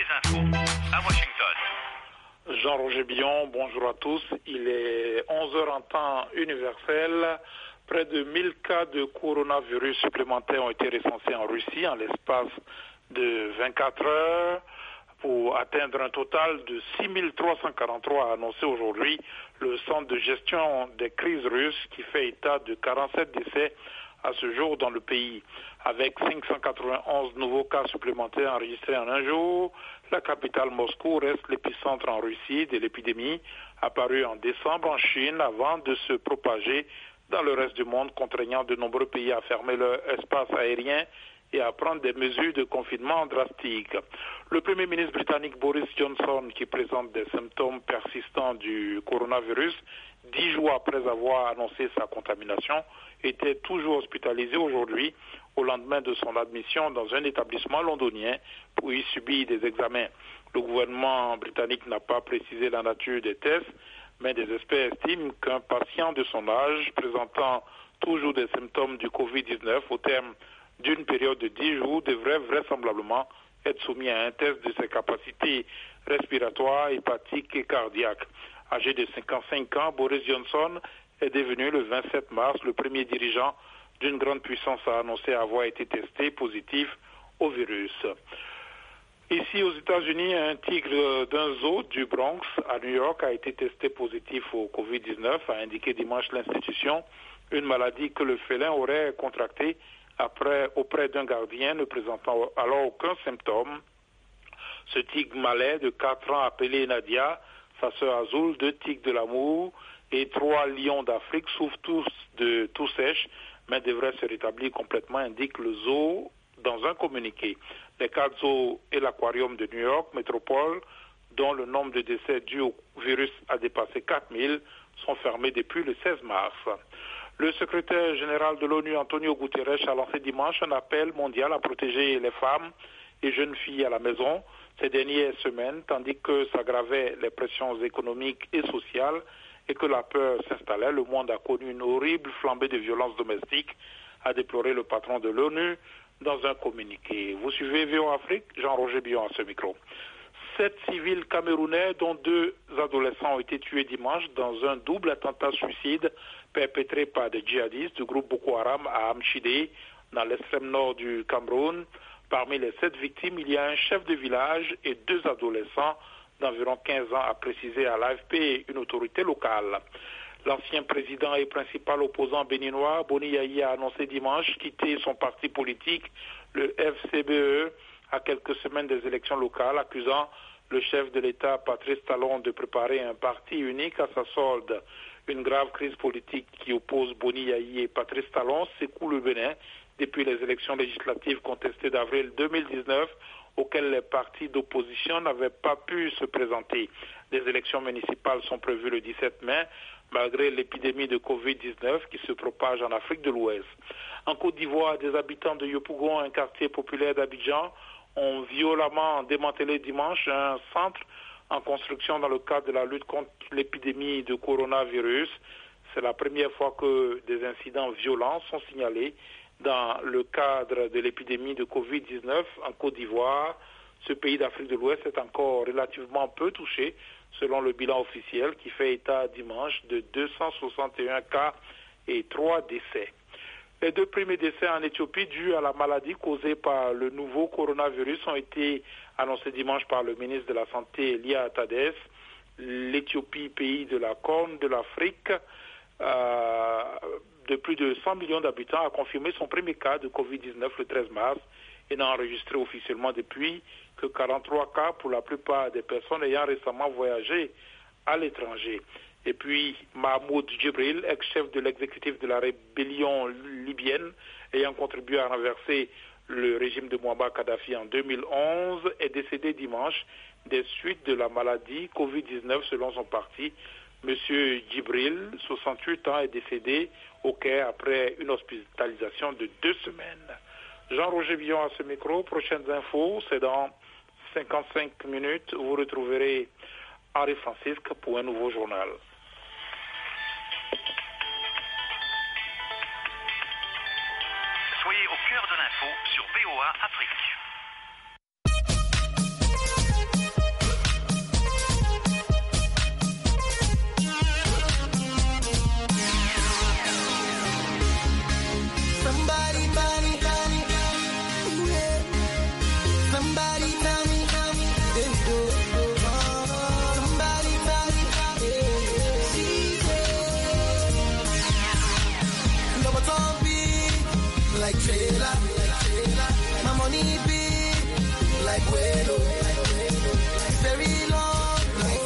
les infos à Washington. Jean-Roger Billon, bonjour à tous. Il est 11h en temps universel. Près de 1000 cas de coronavirus supplémentaires ont été recensés en Russie en l'espace de 24 heures pour atteindre un total de 6343 annoncé aujourd'hui le Centre de gestion des crises russes qui fait état de 47 décès à ce jour dans le pays. Avec 591 nouveaux cas supplémentaires enregistrés en un jour, la capitale Moscou reste l'épicentre en Russie de l'épidémie apparue en décembre en Chine avant de se propager dans le reste du monde, contraignant de nombreux pays à fermer leur espace aérien et à prendre des mesures de confinement drastiques. Le Premier ministre britannique Boris Johnson, qui présente des symptômes persistants du coronavirus, 10 jours après avoir annoncé sa contamination, était toujours hospitalisé aujourd'hui au lendemain de son admission dans un établissement londonien où il subit des examens. Le gouvernement britannique n'a pas précisé la nature des tests, mais des experts estiment qu'un patient de son âge présentant toujours des symptômes du Covid-19 au terme d'une période de 10 jours devrait vraisemblablement être soumis à un test de ses capacités respiratoires, hépatiques et cardiaques. Âgé de 55 ans, Boris Johnson est devenu le 27 mars le premier dirigeant d'une grande puissance à annoncer avoir été testé positif au virus. Ici aux États-Unis, un tigre d'un zoo du Bronx à New York a été testé positif au Covid-19, a indiqué dimanche l'institution, une maladie que le félin aurait contractée auprès d'un gardien ne présentant alors aucun symptôme. Ce tigre malais de 4 ans appelé Nadia, sa sœur Azul, 2 tigres de l'amour et 3 lions d'Afrique souffrent tous de toux sèche, mais devraient se rétablir complètement, indique le zoo dans un communiqué. Les 4 zoos et l'aquarium de New York Métropole, dont le nombre de décès dus au virus a dépassé 4000, sont fermés depuis le 16 mars. Le secrétaire général de l'ONU, Antonio Guterres, a lancé dimanche un appel mondial à protéger les femmes et jeunes filles à la maison ces dernières semaines, tandis que s'aggravaient les pressions économiques et sociales et que la peur s'installait. Le monde a connu une horrible flambée de violences domestiques, a déploré le patron de l'ONU dans un communiqué. Vous suivez VOA Afrique, Jean-Roger Billon à ce micro. 7 civils camerounais, dont 2 adolescents, ont été tués dimanche dans un double attentat suicide perpétré par des djihadistes du groupe Boko Haram à Amchidé, dans l'extrême nord du Cameroun. Parmi les 7 victimes, il y a un chef de village et 2 adolescents d'environ 15 ans, a précisé à l'AFP une autorité locale. L'ancien président et principal opposant béninois, Boni Yayi, a annoncé dimanche quitter son parti politique, le FCBE, à quelques semaines des élections locales, accusant le chef de l'État, Patrice Talon, de préparer un parti unique à sa solde. Une grave crise politique qui oppose Boni Yayi et Patrice Talon secoue le Bénin depuis les élections législatives contestées d'avril 2019, auxquelles les partis d'opposition n'avaient pas pu se présenter. Des élections municipales sont prévues le 17 mai, malgré l'épidémie de Covid-19 qui se propage en Afrique de l'Ouest. En Côte d'Ivoire, des habitants de Yopougon, un quartier populaire d'Abidjan, ont violemment démantelé dimanche un centre en construction dans le cadre de la lutte contre l'épidémie de coronavirus. C'est la première fois que des incidents violents sont signalés dans le cadre de l'épidémie de Covid-19 en Côte d'Ivoire. Ce pays d'Afrique de l'Ouest est encore relativement peu touché, selon le bilan officiel qui fait état dimanche de 261 cas et 3 décès. Les 2 premiers décès en Éthiopie dus à la maladie causée par le nouveau coronavirus ont été annoncés dimanche par le ministre de la Santé, Elia Tadès. L'Éthiopie, pays de la Corne de l'Afrique, de plus de 100 millions d'habitants, a confirmé son premier cas de Covid-19 le 13 mars et n'a enregistré officiellement depuis que 43 cas pour la plupart des personnes ayant récemment voyagé à l'étranger. Et puis Mahmoud Djibril, ex-chef de l'exécutif de la rébellion libyenne, ayant contribué à renverser le régime de Mouammar Kadhafi en 2011, est décédé dimanche des suites de la maladie Covid-19 selon son parti. Monsieur Djibril, 68 ans, est décédé au Caire après une hospitalisation de 2 semaines. Jean-Roger Billon à ce micro. Prochaines infos, c'est dans 55 minutes. Vous retrouverez Henri Francisque pour un nouveau journal. Soyez au cœur de l'info sur VOA Afrique. vuelo. It's very long, like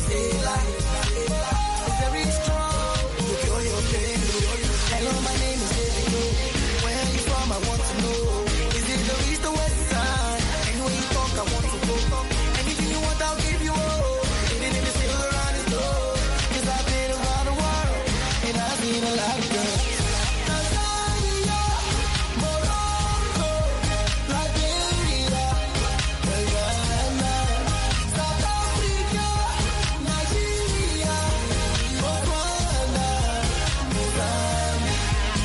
it's very strong. To cure your pain. Hello, my name is David. Where are you from? I want to know. Is it the east or west side? Anywhere you talk, I want to go. Anything you want, I'll give you all. Even if it's still around the door. 'Cause I've been around the world and I've seen a lot of girls. Tanzania, Morocco, Liberia, Ghana, South Africa, Nigeria, Rwanda, Mozambique.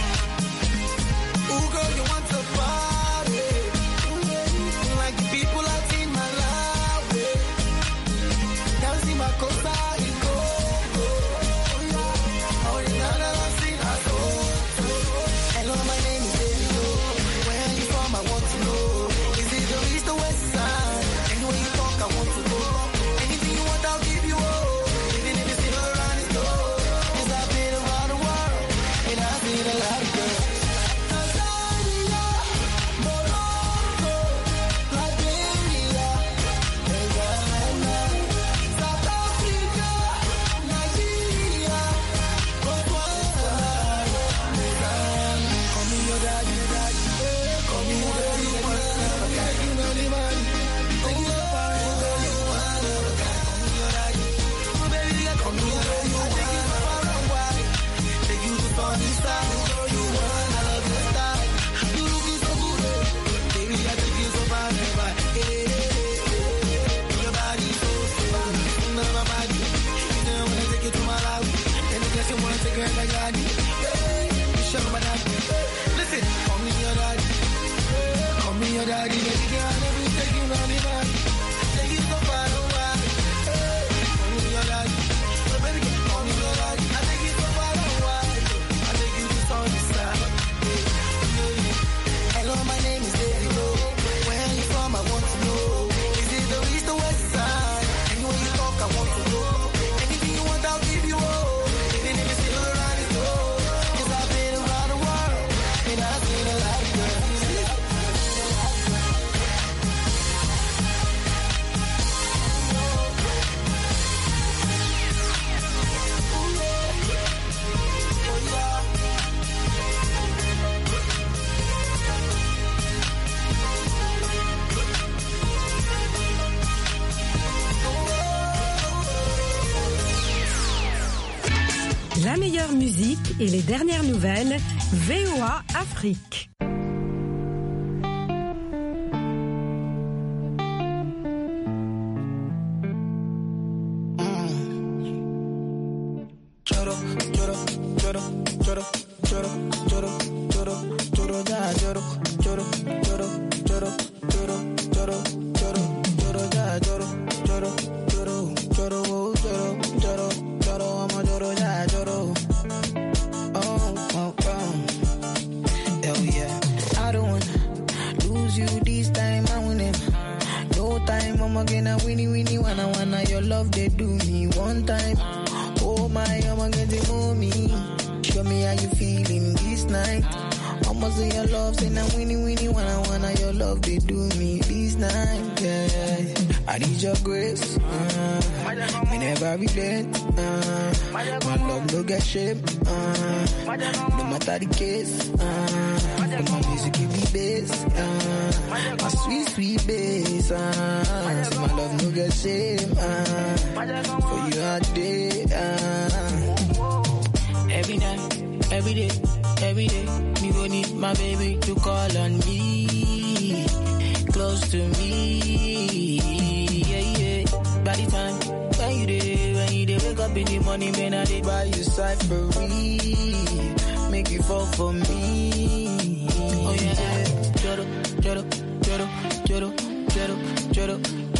Ooh, girl, you want to party? Like the people out in Malawi. Now see my cosa in Congo. Oh, yeah, now I see my soul. Hello, my name is David. Where are you from? I want to know. Is it the east or west side? Anywhere you talk, I want to go. Anything you want, I'll give you all. Even if it's still around the door. 'Cause I've been around the world and I've seen a lot of girls. Tanzania, Morocco, Liberia, Ghana, South Africa, Nigeria, Rwanda, Mozambique. Call me your daddy, daddy. Call me your daddy, you want to get you know the money. Take you so far, girl, you want to call me your daddy. So baby, call me your daddy, you take you so far away. Take you to sunny side, girl, you want to get started. You looking so good, baby, I take you so far away. Your body so strong, none of my body. You don't wanna take you to my life, and I guess you wanna take her like daddy. You show my daddy. Listen, call me your daddy. Call me your daddy, baby girl, I never take you round the body. Take you so far away. Call me your daddy. So baby girl, call me your daddy. I take you so far away. I take you to sunny side. Hello, my name is David. Where are you from? I want to know. Is it the east or west side? Anywhere you talk, I want to go. Anything you want, I'll give you all. Even if it's still around the door. 'Cause I've been around the world and I've seen a lot of girls. La meilleure musique et les dernières nouvelles, VOA Afrique. Choro, choro, choro, choro, choro, choro, choro, choro, ya, choro, choro, choro, choro, choro, choro, choro, choro, ya, choro, choro, choro, choro, choro, choro, choro, I'm a choro, ya, choro. Oh, oh, oh. Hell yeah. I don't wanna lose you this time, I win him. No time, I'm gonna winnie, wanna your love, they do me one time. Oh my, I'm gonna get mommy. Show me how you feeling this night. Almost say your love, say now winnie, wanna your love, they do me this night. Yeah, I need your grace. Me never relent. My love no get shame. No matter the case. My music give me bass. My sweet, sweet bass. So my love no get shame. For you all day. Every night, every day, me gon' need my baby to call on me, close to me, yeah, yeah. By the time when you dey wake up in the morning, man, I dey buy you cyphery, make you fall for me. Oh yeah, choro, choro, choro, choro, choro, choro,